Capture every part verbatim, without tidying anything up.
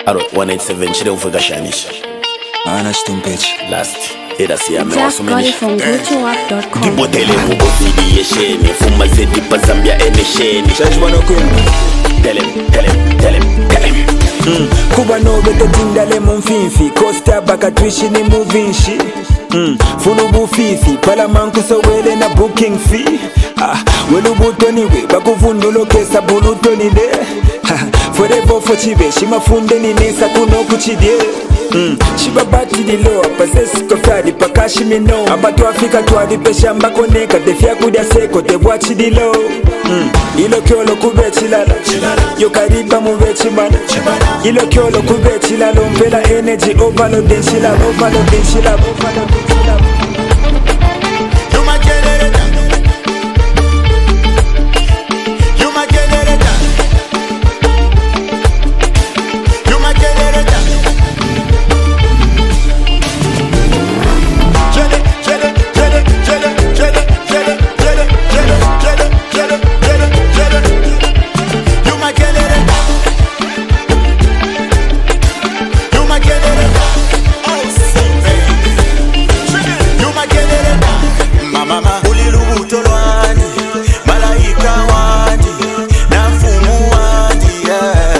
Aro one eight seven chile ufika shanisha. Ana shtumpech. Last. Eda siya me Just got it from go to work dot com. Dibo tele mugo fidi yesheni. Fuma zedi pa Zambia enesheni. Charge one okwemba. Tell him, tell him, tell him, tell him. Mm. Kuba no bete tindale mumfinfi. Costa baka twishi ni muvinshi. Mm. Fulu bufifi. Pala manku so wele na booking fee. Ah, welu butoni we. Baku fundulo kesa bulutoni de. Forever for chibe. Shima funde ni nesa kuno kuchidie. Mm. Shiba bati di lo. Pasesi kofadi pakashi mino. Abatu Afrika tuwadi pesha mbako neka. Defia kudia seko te wachi di lo. Mm. Ilo kyolo kube chilala. Yo kariba muwe chimana. Ilo kyolo kube chilala. Mpela energy overload den shila. Overload den shila. Overload den shila. You my generator. You my generator. You my generator. Jele, jele, jele, jele, jele, jele, jele, jele, jele, jele, jele, jele. You my generator. You my generator. Oh, see, baby. You my generator. Mama, ulilubuto lwandi, malaika wandi, na mfumu wandi, yeah.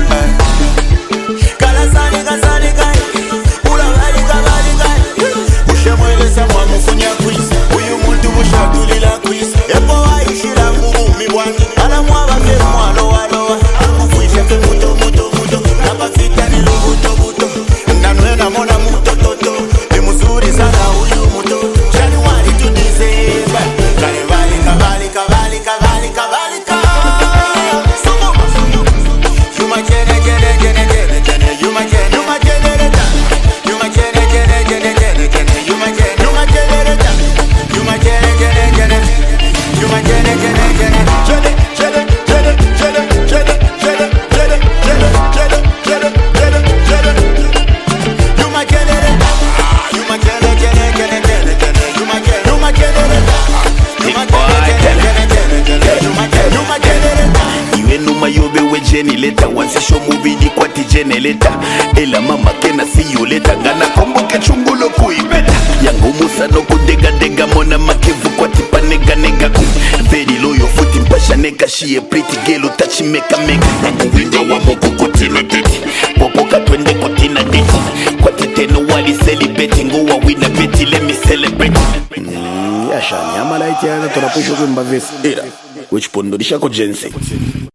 Kalasani, kasani, kai, ulawali, kabali, kai. Ushemweleza mwamufunya kwisi, uyu muntu ushatulila kwisi. Epo waishila mubumi bwangi, ala mwaba fe mwalo walowa. Akufwisha fe muto, muto, muto, napafita ni lubuto, buto. Nanwena mona muto, toto, ni muzuri sana uyu muto. January to December, Kalevali, Kavali, Kavali, Kavali, Kavali, Kavali. You my gene, gene, gene, gene, gene. You my gene, you my generator. You my gene, gene, gene, gene, gene. You my gene, you my generator. You my gene, gene, gene. You my gene, gene, gene. Gene, gene, gene, gene, gene, gene, gene, gene, gene, gene, gene, gene. You my generator. You my gene, gene, gene, gene, gene. You my gene, you my generator. You my gene, gene, gene, gene. You my gene, you my generator. Iwe numa yobe we jeni leta. Wansi show movie di kwa ti jene leta. Ela mama kena see you leta. Ngana kombo ke chungulo kuibeta. Yangu musa no kudega dega. Mona makevu kwa tipa nega nega. Very loyal footy mpasha nega. She a pretty girl utachi meka meka. Yangu winga wa moko kutina deti. Popoka twende kutina deti. Kwa titeno wali celebrate. Ngo wa wina beti let me celebrate. Mm, yashani ama laiti yana tunapusho kumba vesi. Ira, which pondo disha ko jense.